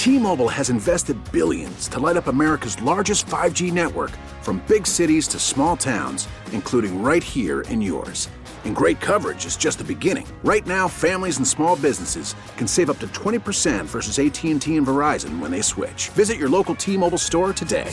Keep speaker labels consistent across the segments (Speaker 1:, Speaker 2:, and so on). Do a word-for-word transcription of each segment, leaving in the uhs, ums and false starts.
Speaker 1: T-Mobile has invested billions to light up America's largest five G network, from big cities to small towns, including right here in yours. And great coverage is just the beginning. Right now, families and small businesses can save up to twenty percent versus A T and T and Verizon when they switch. Visit your local T-Mobile store today.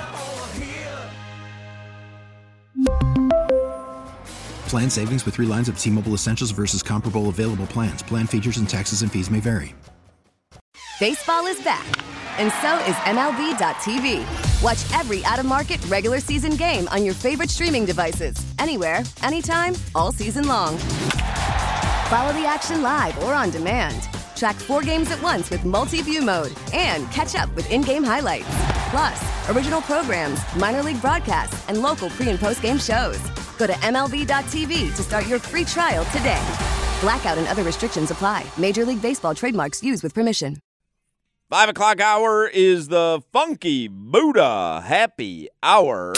Speaker 2: Plan savings with three lines of T-Mobile Essentials versus comparable available plans. Plan features and taxes and fees may vary.
Speaker 3: Baseball is back, and so is M L B dot T V. Watch every out-of-market regular season game on your favorite streaming devices, anywhere, anytime, all season long. Follow the action live or on demand. Track four games at once with multi-view mode and catch up with in-game highlights. Plus, original programs, minor league broadcasts, and local pre- and post-game shows. Go to M L B dot T V to start your free trial today. Blackout and other restrictions apply. Major League Baseball trademarks used with permission.
Speaker 4: Five o'clock hour is the Funky Buddha Happy Hour.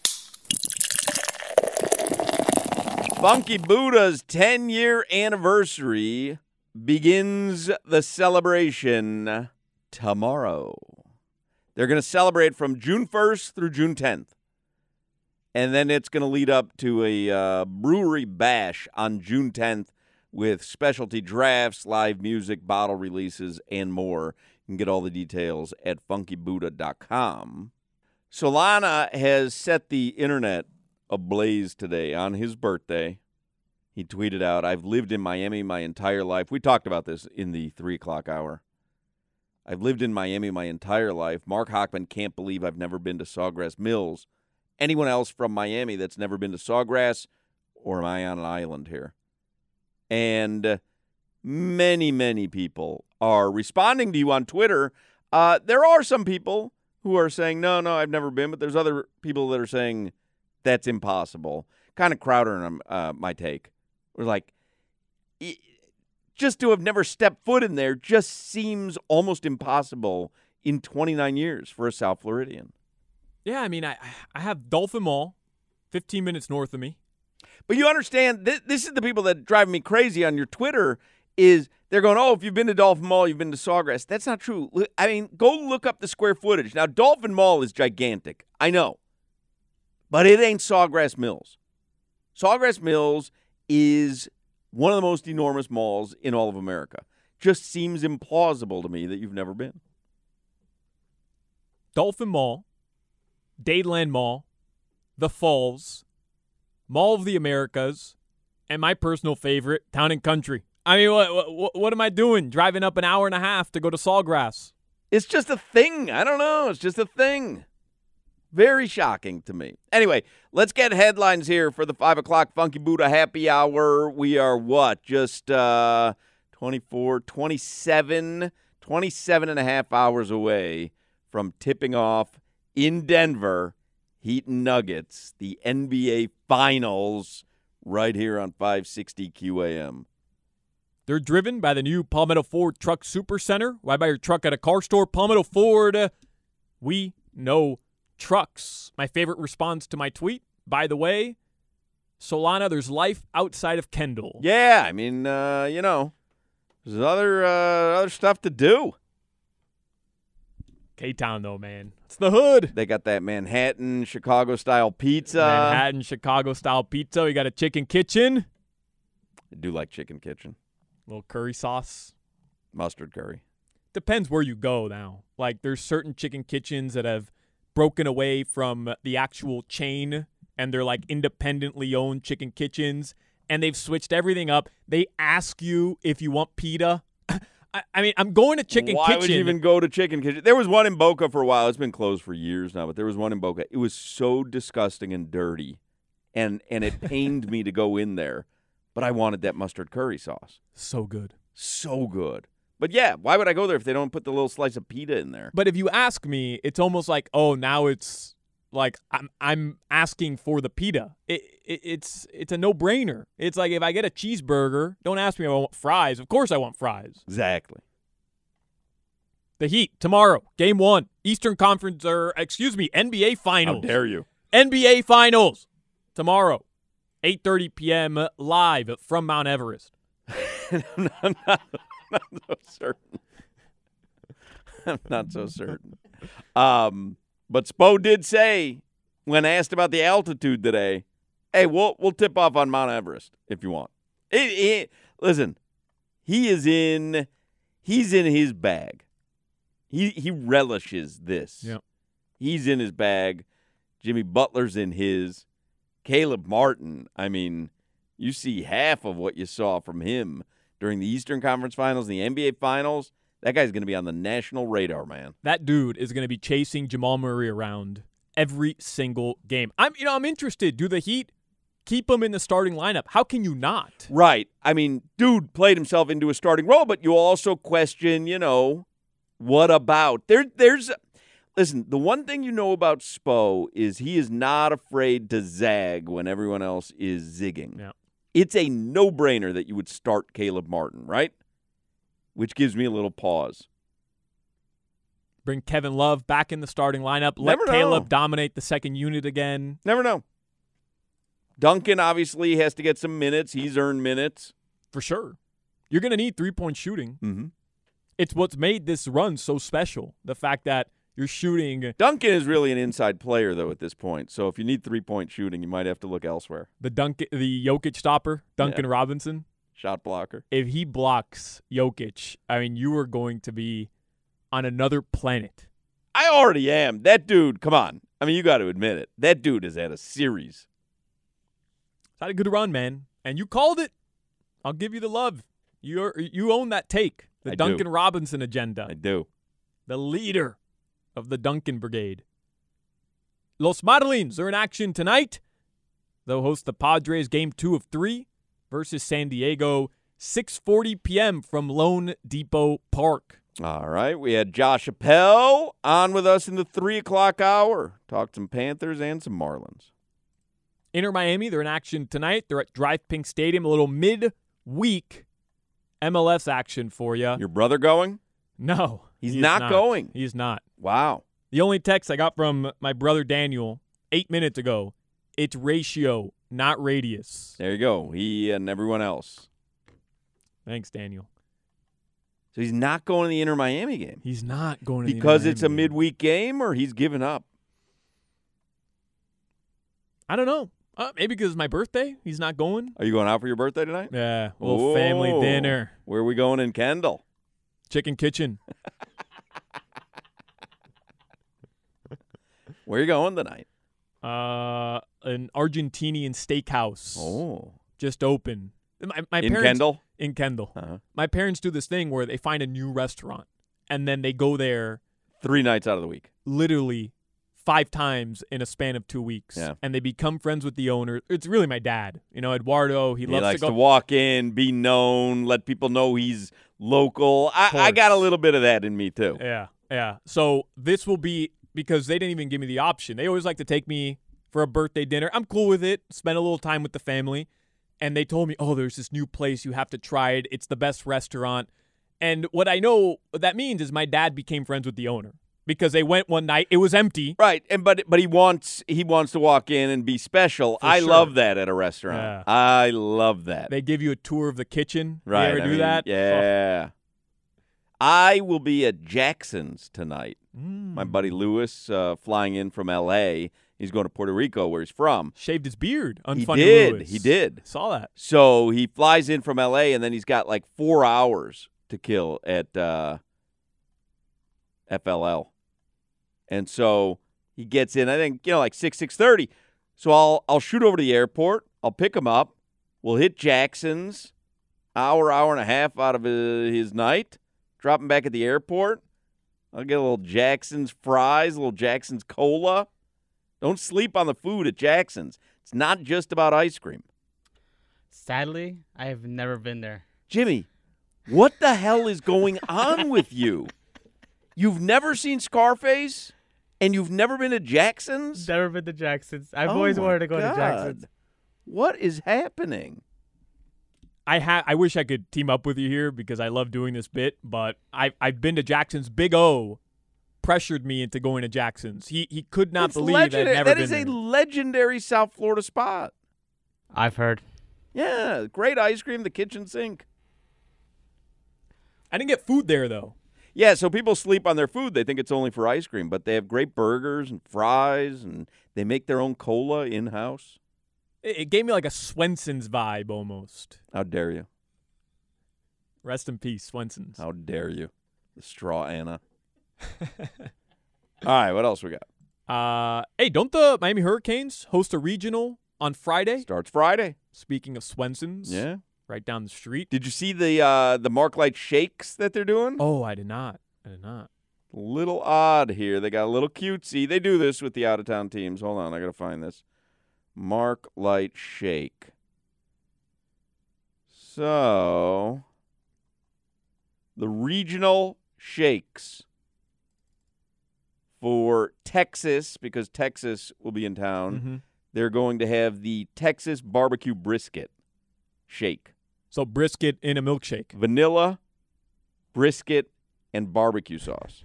Speaker 4: Funky Buddha's ten-year anniversary begins the celebration tomorrow. They're going to celebrate from June first through June tenth. And then it's going to lead up to a uh, brewery bash on June tenth with specialty drafts, live music, bottle releases, and more. You can get all the details at funky buddha dot com. Solana has set the internet ablaze today on his birthday. He tweeted out, "I've lived in Miami my entire life." We talked about this in the three o'clock hour. "I've lived in Miami my entire life. Mark Hochman can't believe I've never been to Sawgrass Mills. Anyone else from Miami that's never been to Sawgrass, or am I on an island here?" And many, many people are responding to you on Twitter. Uh, there are some people who are saying, no, no, I've never been, but there's other people that are saying that's impossible. Kind of Crowder uh, my take. We're like, just to have never stepped foot in there just seems almost impossible in twenty-nine years for a South Floridian.
Speaker 5: Yeah, I mean, I I have Dolphin Mall, fifteen minutes north of me.
Speaker 4: But you understand, th- this is the people that drive me crazy on your Twitter, is they're going, oh, if you've been to Dolphin Mall, you've been to Sawgrass. That's not true. I mean, go look up the square footage. Now, Dolphin Mall is gigantic. I know. But it ain't Sawgrass Mills. Sawgrass Mills is one of the most enormous malls in all of America. Just seems implausible to me that you've never been.
Speaker 5: Dolphin Mall, Dadeland Mall, The Falls, Mall of the Americas, and my personal favorite, Town and Country. I mean, what, what what am I doing? Driving up an hour and a half to go to Sawgrass.
Speaker 4: It's just a thing. I don't know. It's just a thing. Very shocking to me. Anyway, let's get headlines here for the five o'clock Funky Buddha Happy Hour. We are what? Just uh, twenty-four, twenty-seven, twenty-seven and a half hours away from tipping off in Denver, Heat and Nuggets, the N B A Finals, right here on five sixty Q A M.
Speaker 5: They're driven by the new Palmetto Ford Truck Supercenter. Why buy your truck at a car store? Palmetto Ford. We know trucks. My favorite response to my tweet, by the way, Solana, there's life outside of Kendall.
Speaker 4: Yeah, I mean, uh, you know, there's other uh, other stuff to do.
Speaker 5: K-Town, though, man. It's the hood.
Speaker 4: They got that Manhattan, Chicago-style pizza.
Speaker 5: Manhattan, Chicago-style pizza. You got a chicken kitchen.
Speaker 4: I do like chicken kitchen.
Speaker 5: A little curry sauce.
Speaker 4: Mustard curry.
Speaker 5: Depends where you go now. Like, there's certain chicken kitchens that have broken away from the actual chain, and they're, like, independently owned chicken kitchens, and they've switched everything up. They ask you if you want pita. I, I mean, I'm going to Chicken
Speaker 4: Why
Speaker 5: Kitchen.
Speaker 4: Why would you even go to Chicken Kitchen? There was one in Boca for a while. It's been closed for years now, but there was one in Boca. It was so disgusting and dirty, and and it pained me to go in there, but I wanted that mustard curry sauce.
Speaker 5: So good.
Speaker 4: So good. But, yeah, why would I go there if they don't put the little slice of pita in there?
Speaker 5: But if you ask me, it's almost like, oh, now it's like I'm I'm asking for the pita. It, it, it's it's a no-brainer. It's like if I get a cheeseburger, don't ask me if I want fries. Of course I want fries.
Speaker 4: Exactly.
Speaker 5: The Heat, tomorrow, game one. Eastern Conference, or excuse me, N B A Finals.
Speaker 4: How dare you?
Speaker 5: N B A Finals, tomorrow, eight thirty p.m. live from Mount Everest.
Speaker 4: I'm not, I'm not so certain. I'm not so certain. Um, but Spo did say, when asked about the altitude today, hey, we'll we'll tip off on Mount Everest if you want. It, it, listen, he is in he's in his bag. He he relishes this.
Speaker 5: Yep.
Speaker 4: He's in his bag. Jimmy Butler's in his. Caleb Martin, I mean, you see half of what you saw from him during the Eastern Conference Finals and the N B A Finals. That guy's going to be on the national radar, man.
Speaker 5: That dude is going to be chasing Jamal Murray around every single game. I'm, you know, I'm interested. Do the Heat keep him in the starting lineup? How can you not?
Speaker 4: Right. I mean, dude played himself into a starting role, but you also question, you know, what about? There, there's, listen, the one thing you know about Spo is he is not afraid to zag when everyone else is zigging.
Speaker 5: Yeah.
Speaker 4: It's a no-brainer that you would start Caleb Martin, right? Which gives me a little pause.
Speaker 5: Bring Kevin Love back in the starting lineup. Let
Speaker 4: Never know.
Speaker 5: Caleb dominate the second unit again.
Speaker 4: Never know. Duncan obviously has to get some minutes. He's earned minutes.
Speaker 5: For sure. You're going to need three-point shooting.
Speaker 4: Mm-hmm.
Speaker 5: It's what's made this run so special. The fact that you're shooting.
Speaker 4: Duncan is really an inside player, though, at this point. So if you need three-point shooting, you might have to look elsewhere.
Speaker 5: The Duncan, the Jokic stopper, Duncan
Speaker 4: Yeah.
Speaker 5: Robinson.
Speaker 4: Shot blocker.
Speaker 5: If he blocks Jokic, I mean, you are going to be on another planet.
Speaker 4: I already am. That dude, come on. I mean, you got to admit it. That dude has had a series.
Speaker 5: It's had a good run, man. And you called it. I'll give you the love. You're, you own that take. The
Speaker 4: I
Speaker 5: Duncan
Speaker 4: do.
Speaker 5: Robinson agenda.
Speaker 4: I do.
Speaker 5: The leader of the Duncan Brigade. Los Marlins are in action tonight. They'll host the Padres game two of three versus San Diego, six forty p.m. from Lone Depot Park.
Speaker 4: All right. We had Josh Appel on with us in the three o'clock hour. Talked some Panthers and some Marlins.
Speaker 5: Inter Miami, they're in action tonight. They're at Drive Pink Stadium, a little mid-week M L S action for you.
Speaker 4: Your brother going?
Speaker 5: No.
Speaker 4: He's
Speaker 5: he
Speaker 4: not
Speaker 5: not
Speaker 4: going.
Speaker 5: He's not.
Speaker 4: Wow.
Speaker 5: The only text I got from my brother Daniel eight minutes ago, it's ratio, not radius.
Speaker 4: There you go. He and everyone else.
Speaker 5: Thanks, Daniel.
Speaker 4: So he's not going to the Inter Miami game
Speaker 5: He's not going to
Speaker 4: because
Speaker 5: the
Speaker 4: it's a
Speaker 5: Miami game.
Speaker 4: midweek game, or he's given up.
Speaker 5: I don't know. Uh, maybe because it's my birthday. He's not going.
Speaker 4: Are you going out for your birthday tonight?
Speaker 5: Yeah, a little family
Speaker 4: Oh.
Speaker 5: dinner.
Speaker 4: Where are we going in Kendall?
Speaker 5: Chicken Kitchen.
Speaker 4: Where are you going tonight?
Speaker 5: Uh, an Argentinian steakhouse.
Speaker 4: Oh,
Speaker 5: Just open. My, my
Speaker 4: in
Speaker 5: parents,
Speaker 4: Kendall.
Speaker 5: In Kendall.
Speaker 4: Uh-huh.
Speaker 5: My parents do this thing where they find a new restaurant, and then they go there
Speaker 4: Three nights out of the week.
Speaker 5: literally five times in a span of two weeks.
Speaker 4: Yeah.
Speaker 5: And they become friends with the owner. It's really my dad. You know, Eduardo, he,
Speaker 4: He
Speaker 5: loves
Speaker 4: likes
Speaker 5: to
Speaker 4: to,
Speaker 5: go.
Speaker 4: walk in, be known, let people know he's local. I, I got a
Speaker 5: course.
Speaker 4: little bit of that in me too.
Speaker 5: Yeah, yeah. So this will be, because they didn't even give me the option. They always like to take me for a birthday dinner. I'm cool with it. Spend a little time with the family. And they told me, oh, there's this new place. You have to try it. It's the best restaurant. And what I know what that means is my dad became friends with the owner because they went one night. It was empty.
Speaker 4: Right, and but but he wants he wants to walk in and be special.
Speaker 5: For
Speaker 4: I
Speaker 5: sure.
Speaker 4: love that at a restaurant.
Speaker 5: Yeah.
Speaker 4: I love that.
Speaker 5: They give you a tour of the kitchen.
Speaker 4: right,
Speaker 5: You ever
Speaker 4: I
Speaker 5: do
Speaker 4: mean,
Speaker 5: that?
Speaker 4: Yeah. I will be at Jackson's tonight.
Speaker 5: Oh. Mm.
Speaker 4: My buddy Lewis uh, flying in from L A. He's going to Puerto Rico, where he's from.
Speaker 5: Shaved his beard.
Speaker 4: He
Speaker 5: Unfunny
Speaker 4: did.
Speaker 5: Lewis.
Speaker 4: He did.
Speaker 5: Saw that.
Speaker 4: So he flies in from L A, and then he's got like four hours to kill at uh, F L L. And so he gets in, I think, you know, like six, six thirty. So I'll I'll shoot over to the airport. I'll pick him up. We'll hit Jackson's, hour, hour and a half out of his, his night. Drop him back at the airport. I'll get a little Jackson's fries, a little Jackson's cola. Don't sleep on the food at Jackson's. It's not just about ice cream.
Speaker 6: Sadly, I have never been there.
Speaker 4: Jimmy, what the hell is going on with you? You've never seen Scarface, and you've never been to Jackson's?
Speaker 6: Never been to Jackson's. I've
Speaker 4: Oh
Speaker 6: always
Speaker 4: my
Speaker 6: wanted to go
Speaker 4: God.
Speaker 6: to Jackson's.
Speaker 4: What is happening?
Speaker 5: I ha- I wish I could team up with you here because I love doing this bit, but I I've been to Jackson's. Big O pressured me into going to Jackson's. He he could not
Speaker 4: It's
Speaker 5: believe I'd
Speaker 4: legendary.
Speaker 5: never
Speaker 4: That
Speaker 5: been
Speaker 4: is a
Speaker 5: there.
Speaker 4: legendary South Florida spot.
Speaker 6: I've heard.
Speaker 4: Yeah, great ice cream, the kitchen sink.
Speaker 5: I didn't get food there though.
Speaker 4: Yeah, so people sleep on their food. They think it's only for ice cream, but they have great burgers and fries, and they make their own cola in-house.
Speaker 5: It, it gave me like a Swenson's vibe almost.
Speaker 4: How dare you?
Speaker 5: Rest in peace, Swenson's.
Speaker 4: How dare you? The straw Anna. All right, what else we got?
Speaker 5: Uh, hey, don't the Miami Hurricanes host a regional on Friday?
Speaker 4: Starts Friday.
Speaker 5: Speaking of Swenson's.
Speaker 4: Yeah.
Speaker 5: Right down the street.
Speaker 4: Did you see the uh, the Mark Light shakes that they're doing?
Speaker 5: Oh, I did not. I did not.
Speaker 4: A little odd here. They got a little cutesy. They do this with the out-of-town teams. Hold on, I got to find this. Mark Light shake. So, the regional shakes for Texas, because Texas will be in town,
Speaker 5: Mm-hmm.
Speaker 4: they're going to have the Texas barbecue brisket shake.
Speaker 5: So brisket in a milkshake.
Speaker 4: Vanilla, brisket, and barbecue sauce.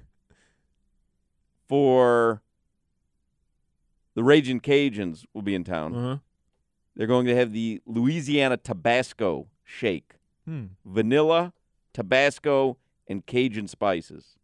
Speaker 4: For the Ragin' Cajuns will be in town.
Speaker 5: Uh-huh.
Speaker 4: They're going to have the Louisiana Tabasco shake.
Speaker 5: Hmm.
Speaker 4: Vanilla, Tabasco, and Cajun spices.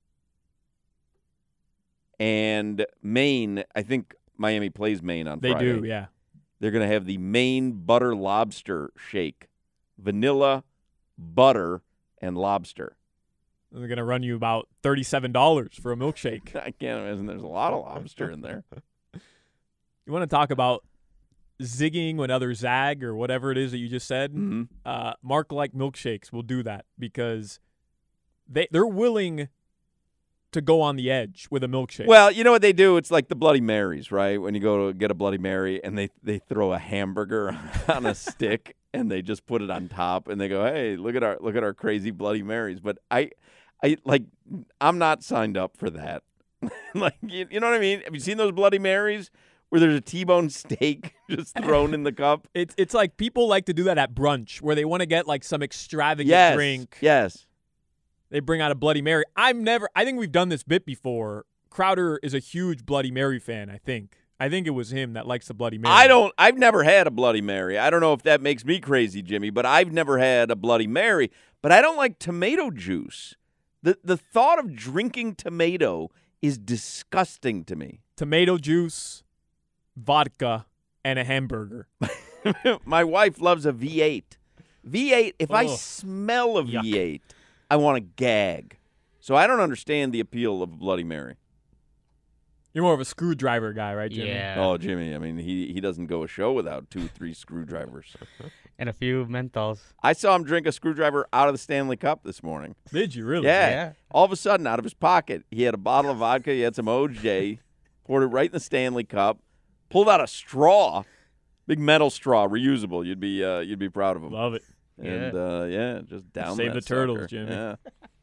Speaker 4: And Maine, I think Miami plays Maine on
Speaker 5: They
Speaker 4: Friday.
Speaker 5: do, yeah.
Speaker 4: They're going to have the Maine butter lobster shake. Vanilla, butter, and lobster.
Speaker 5: They're going to run you about thirty-seven dollars for a milkshake.
Speaker 4: I can't imagine there's a lot of lobster in there.
Speaker 5: You want to talk about zigging when others zag or whatever it is that you just said?
Speaker 4: Mm-hmm.
Speaker 5: Uh, Mark Like Milkshakes will do that because they, they're willing to go on the edge with a milkshake.
Speaker 4: Well, you know what they do? It's like the Bloody Marys, right? When you go to get a Bloody Mary and they, they throw a hamburger on a stick and they just put it on top and they go, "Hey, look at our look at our crazy Bloody Marys." But I I like I'm not signed up for that. Like you, you know what I mean? Have you seen those Bloody Marys where there's a T-bone steak just thrown in the cup?
Speaker 5: It's it's like people like to do that at brunch where they want to get like some extravagant
Speaker 4: Yes.
Speaker 5: drink.
Speaker 4: Yes.
Speaker 5: They bring out a Bloody Mary. I'm never – I think we've done this bit before. Crowder is a huge Bloody Mary fan, I think. I think it was him that likes the Bloody Mary.
Speaker 4: I don't – I've never had a Bloody Mary. I don't know if that makes me crazy, Jimmy, but I've never had a Bloody Mary. But I don't like tomato juice. The The thought of drinking tomato is disgusting to me.
Speaker 5: Tomato juice, vodka, and a hamburger.
Speaker 4: My wife loves a V eight. V eight, if I
Speaker 5: Ugh.
Speaker 4: smell a
Speaker 5: Yuck.
Speaker 4: V eight, I want to gag. So I don't understand the appeal of a Bloody Mary.
Speaker 5: You're more of a screwdriver guy, right, Jimmy?
Speaker 6: Yeah.
Speaker 4: Oh, Jimmy, I mean, he, he doesn't go a show without two, three screwdrivers.
Speaker 6: And a few menthols.
Speaker 4: I saw him drink a screwdriver out of the Stanley Cup this morning.
Speaker 5: Did you really?
Speaker 4: Yeah.
Speaker 6: Yeah.
Speaker 4: All of a sudden, out of his pocket, he had a bottle of vodka. He had some O J, poured it right in the Stanley Cup, pulled out a straw, big metal straw, reusable. You'd be uh, you'd be proud of him.
Speaker 5: Love it.
Speaker 4: And uh, yeah, just down
Speaker 5: Save
Speaker 4: that
Speaker 5: the turtles,
Speaker 4: sucker.
Speaker 5: Jimmy.
Speaker 4: Yeah.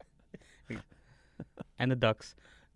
Speaker 6: And the ducks.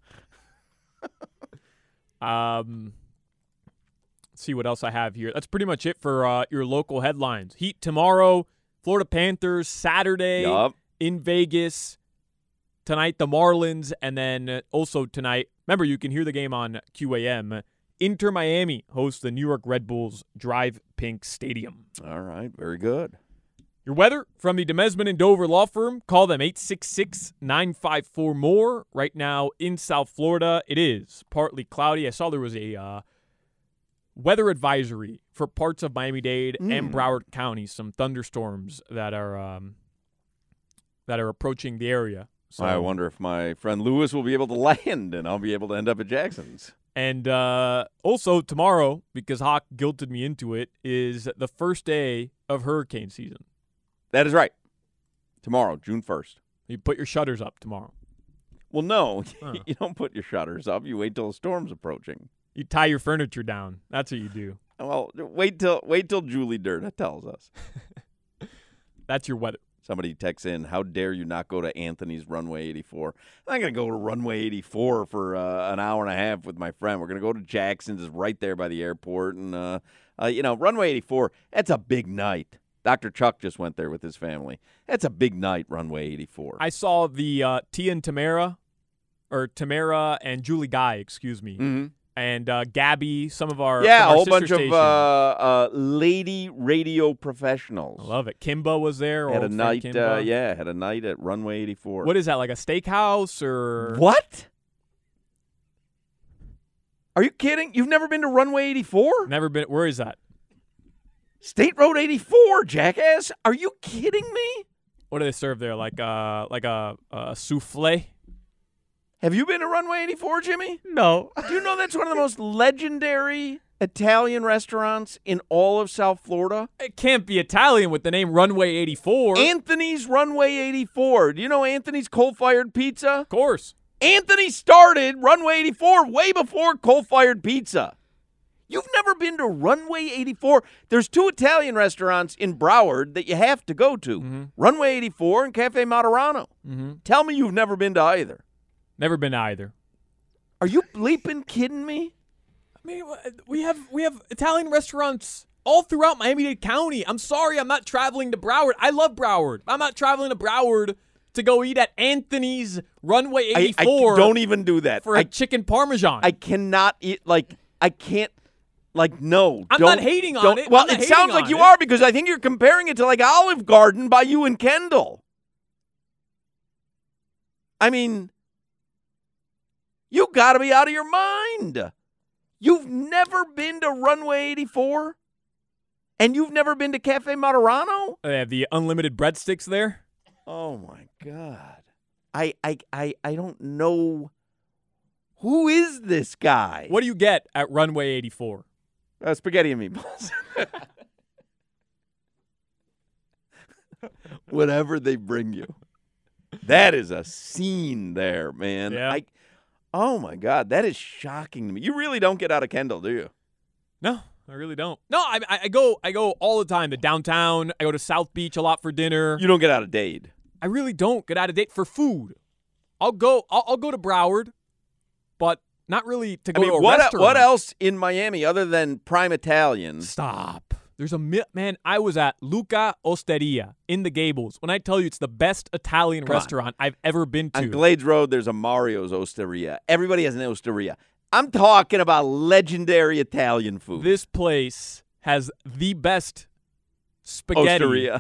Speaker 5: Um, let's see what else I have here. That's pretty much it for uh, your local headlines. Heat tomorrow, Florida Panthers Saturday
Speaker 4: Yup.
Speaker 5: in Vegas. Tonight, the Marlins, and then also tonight, remember, you can hear the game on Q A M. Inter Miami hosts the New York Red Bulls Drive Pink Stadium.
Speaker 4: All right. Very good.
Speaker 5: Your weather from the Demesman and Dover Law Firm. Call them eight six six, nine five four, M O R E. Right now in South Florida, it is partly cloudy. I saw there was a uh, weather advisory for parts of Miami-Dade and Broward County. Some thunderstorms that are um, that are approaching the area. So,
Speaker 4: I wonder if my friend Lewis will be able to land and I'll be able to end up at Jackson's.
Speaker 5: And uh, also tomorrow, because Hawk guilted me into it, is the first day of hurricane season.
Speaker 4: That is right. Tomorrow, June first.
Speaker 5: You put your shutters up tomorrow.
Speaker 4: Well, no,
Speaker 5: Huh.
Speaker 4: you don't put your shutters up. You wait till the storm's approaching.
Speaker 5: You tie your furniture down. That's what you do.
Speaker 4: Well, wait till wait till Julie Dirda tells us.
Speaker 5: That's your weather.
Speaker 4: Somebody texts in, how dare you not go to Anthony's Runway eighty-four? I'm not going to go to Runway eighty-four for uh, an hour and a half with my friend. We're going to go to Jackson's. It's right there by the airport. And, uh, uh, you know, Runway eighty-four, that's a big night. Doctor Chuck just went there with his family. That's a big night, Runway eighty-four.
Speaker 5: I saw the uh, Tia and Tamara, or Tamara and Julie Guy, excuse me,
Speaker 4: mm-hmm.
Speaker 5: and uh, Gabby, some of our
Speaker 4: yeah,
Speaker 5: from our
Speaker 4: a whole
Speaker 5: sister
Speaker 4: bunch
Speaker 5: station.
Speaker 4: of uh, uh, lady radio professionals.
Speaker 5: I love it. Kimba was there.
Speaker 4: Had a
Speaker 5: old friend
Speaker 4: night,
Speaker 5: Kimba.
Speaker 4: uh, yeah, had a night at Runway eighty-four.
Speaker 5: What is that, like a steakhouse or
Speaker 4: What? Are you kidding? You've never been to Runway eighty-four?
Speaker 5: Never been. Where is that?
Speaker 4: State Road eighty-four, jackass. Are you kidding me?
Speaker 5: What do they serve there? Like uh, like a, a souffle?
Speaker 4: Have you been to Runway eighty-four, Jimmy?
Speaker 6: No.
Speaker 4: Do you know that's one of the most legendary Italian restaurants in all of South Florida?
Speaker 5: It can't be Italian with the name Runway eighty-four.
Speaker 4: Anthony's Runway eighty-four. Do you know Anthony's coal-fired pizza?
Speaker 5: Of course.
Speaker 4: Anthony started Runway eighty-four way before coal-fired pizza. You've never been to Runway eighty-four? There's two Italian restaurants in Broward that you have to go to.
Speaker 5: Mm-hmm.
Speaker 4: Runway eighty-four and Cafe Moderano.
Speaker 5: Mm-hmm.
Speaker 4: Tell me you've never been to either.
Speaker 5: Never been to either.
Speaker 4: Are you bleeping kidding me?
Speaker 5: I mean, we have we have Italian restaurants all throughout Miami-Dade County. I'm sorry, I'm not traveling to Broward. I love Broward. I'm not traveling to Broward to go eat at Anthony's Runway eighty-four.
Speaker 4: I, I don't even do that.
Speaker 5: For a
Speaker 4: I,
Speaker 5: chicken parmesan.
Speaker 4: I cannot eat, like, I can't, like, no.
Speaker 5: I'm
Speaker 4: don't,
Speaker 5: not hating on
Speaker 4: don't,
Speaker 5: it.
Speaker 4: Well,
Speaker 5: I'm not
Speaker 4: it
Speaker 5: hating
Speaker 4: sounds like
Speaker 5: on
Speaker 4: you
Speaker 5: it.
Speaker 4: are because I think you're comparing it to, like, Olive Garden by you and Kendall. I mean, you got to be out of your mind. You've never been to Runway eighty-four? And you've never been to Cafe Moderano?
Speaker 5: They have the unlimited breadsticks there.
Speaker 4: Oh, my God. I, I, I, I don't know. Who is this guy?
Speaker 5: What do you get at Runway eighty-four?
Speaker 4: Uh, spaghetti and meatballs. Whatever they bring you. That is a scene there, man.
Speaker 5: Yeah.
Speaker 4: I, oh, my God. That is shocking to me. You really don't get out of Kendall, do you?
Speaker 5: No, I really don't. No, I, I, I go I go all the time to downtown. I go to South Beach a lot for dinner.
Speaker 4: You don't get out of Dade.
Speaker 5: I really don't get out of date for food. I'll go I'll, I'll go to Broward, but not really to go
Speaker 4: I mean,
Speaker 5: to a
Speaker 4: what,
Speaker 5: restaurant.
Speaker 4: what else in Miami other than Prime Italian?
Speaker 5: Stop. There's a mi- man. I was at Luca Osteria in the Gables. When I tell you it's the best Italian
Speaker 4: Come on.
Speaker 5: restaurant I've ever been to.
Speaker 4: On Glades Road, there's a Mario's Osteria. Everybody has an Osteria. I'm talking about legendary Italian food.
Speaker 5: This place has the best spaghetti.
Speaker 4: Osteria.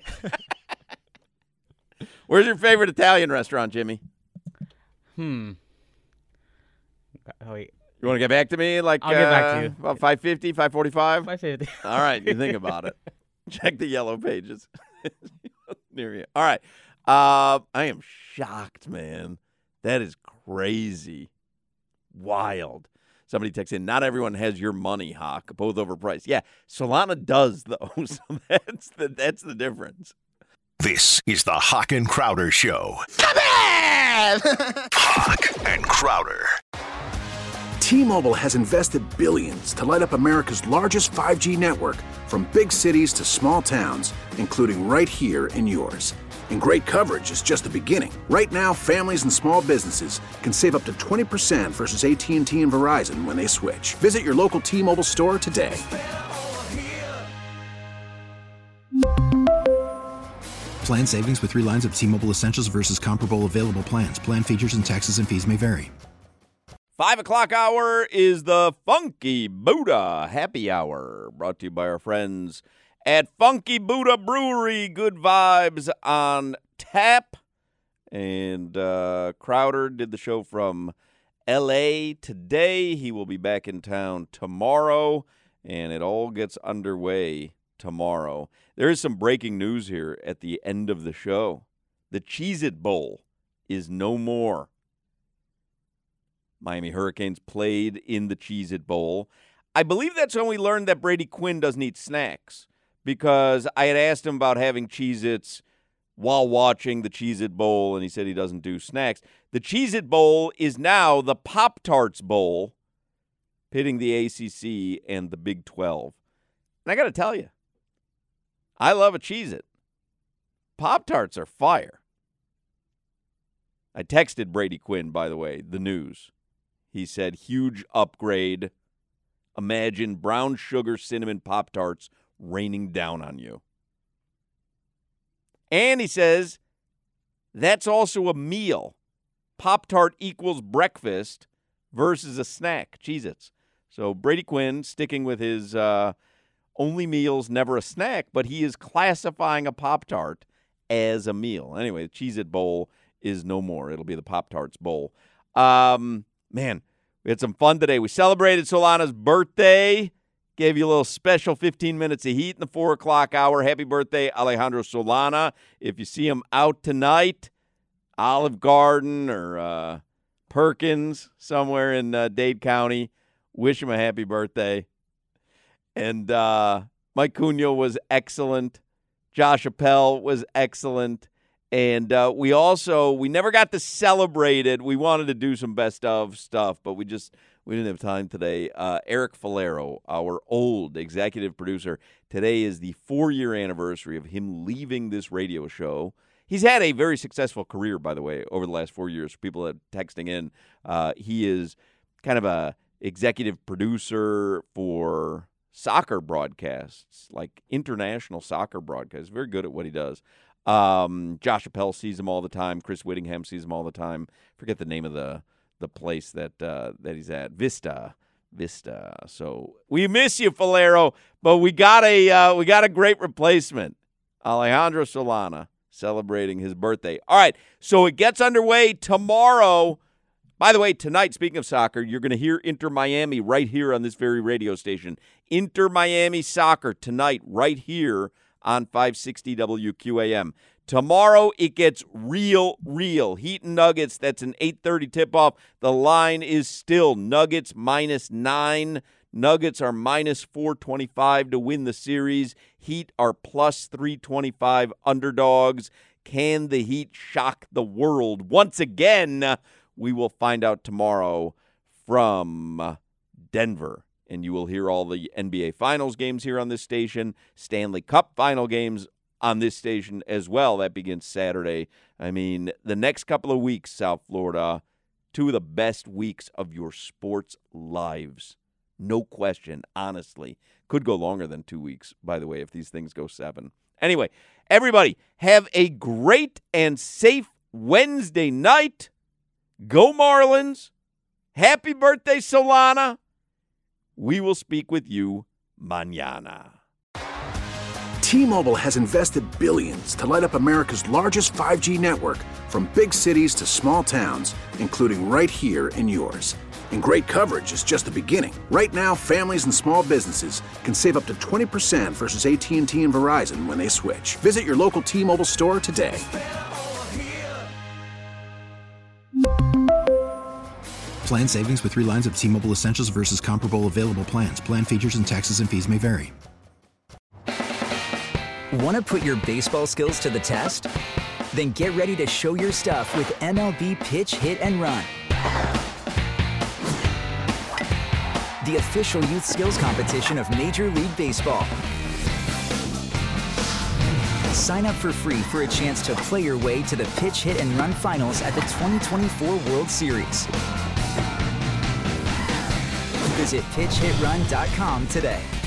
Speaker 4: Where's your favorite Italian restaurant, Jimmy?
Speaker 6: Hmm. Oh, wait.
Speaker 4: You want to get back to me? Like,
Speaker 6: I'll get back to
Speaker 4: uh,
Speaker 6: you.
Speaker 4: About five fifty, five forty-five?
Speaker 6: My favorite.
Speaker 4: All right, you think about it. Check the yellow pages. Near you. All right. Uh, I am shocked, man. That is crazy. Wild. Somebody texts in, not everyone has your money, Hawk. Both overpriced. Yeah, Solana does, though. So that's the, that's the difference.
Speaker 7: This is the Hawk and Crowder Show.
Speaker 1: Come in!
Speaker 7: Hawk and Crowder.
Speaker 1: T-Mobile has invested billions to light up America's largest five G network, from big cities to small towns, including right here in yours. And great coverage is just the beginning. Right now, families and small businesses can save up to twenty percent versus A T and T and Verizon when they switch. Visit your local T-Mobile store today.
Speaker 2: Plan savings with three lines of T-Mobile Essentials versus comparable available plans. Plan features and taxes and fees may vary.
Speaker 4: Five o'clock hour is the Funky Buddha Happy Hour, brought to you by our friends at Funky Buddha Brewery. Good vibes on tap. And uh, Crowder did the show from L A today. He will be back in town tomorrow, and it all gets underway tomorrow. There is some breaking news here at the end of the show. The Cheez-It Bowl is no more. Miami Hurricanes played in the Cheez-It Bowl. I believe that's when we learned that Brady Quinn doesn't eat snacks, because I had asked him about having Cheez-Its while watching the Cheez-It Bowl, and he said he doesn't do snacks. The Cheez-It Bowl is now the Pop-Tarts Bowl, pitting the A C C and the Big twelve. And I got to tell you, I love a Cheez-It. Pop-Tarts are fire. I texted Brady Quinn, by the way, the news. He said, huge upgrade. Imagine brown sugar cinnamon Pop-Tarts raining down on you. And he says, that's also a meal. Pop-Tart equals breakfast versus a snack. Cheez-Its. So Brady Quinn sticking with his uh, only meals, never a snack, but he is classifying a Pop-Tart as a meal. Anyway, the Cheez-It Bowl is no more. It'll be the Pop-Tarts Bowl. Um, man, we had some fun today. We celebrated Solana's birthday. Gave you a little special fifteen minutes of heat in the four o'clock hour. Happy birthday, Alejandro Solana. If you see him out tonight, Olive Garden or uh, Perkins, somewhere in uh, Dade County, wish him a happy birthday. And uh, Mike Cunha was excellent. Josh Appel was excellent. And uh, we also, we never got to celebrate it. We wanted to do some best of stuff, but we just, we didn't have time today. Uh, Eric Falero, our old executive producer, today is the four-year anniversary of him leaving this radio show. He's had a very successful career, by the way, over the last four years. People that are texting in, uh, he is kind of a executive producer for soccer broadcasts, like international soccer broadcasts. Very good at what he does. Um, Josh Appel sees him all the time. Chris Whittingham sees him all the time. Forget the name of the the place that uh, that he's at. Vista, Vista. So we miss you, Falero, but we got a uh, we got a great replacement, Alejandro Solana, celebrating his birthday. All right, so it gets underway tomorrow. By the way, tonight, speaking of soccer, you're going to hear Inter Miami right here on this very radio station. Inter Miami soccer tonight, right here on five sixty W Q A M. Tomorrow, it gets real, real. Heat and Nuggets, that's an eight thirty tip-off. The line is still Nuggets minus nine. Nuggets are minus four twenty-five to win the series. Heat are plus three twenty-five underdogs. Can the Heat shock the world once again? We will find out tomorrow from Denver. And you will hear all the N B A Finals games here on this station, Stanley Cup Final games on this station as well. That begins Saturday. I mean, the next couple of weeks, South Florida, two of the best weeks of your sports lives. No question, honestly. Could go longer than two weeks, by the way, if these things go seven. Anyway, everybody, have a great and safe Wednesday night. Go Marlins. Happy birthday, Solana. We will speak with you mañana.
Speaker 1: T-Mobile has invested billions to light up America's largest five G network, from big cities to small towns, including right here in yours. And great coverage is just the beginning. Right now, families and small businesses can save up to twenty percent versus A T and T and Verizon when they switch. Visit your local T-Mobile store today.
Speaker 2: Plan savings with three lines of T-Mobile Essentials versus comparable available plans. Plan features and taxes and fees may vary.
Speaker 8: Want to put your baseball skills to the test? Then get ready to show your stuff with M L B Pitch, Hit, and Run. The official youth skills competition of Major League Baseball. Sign up for free for a chance to play your way to the Pitch, Hit, and Run finals at the twenty twenty-four World Series. Visit pitch hit run dot com today.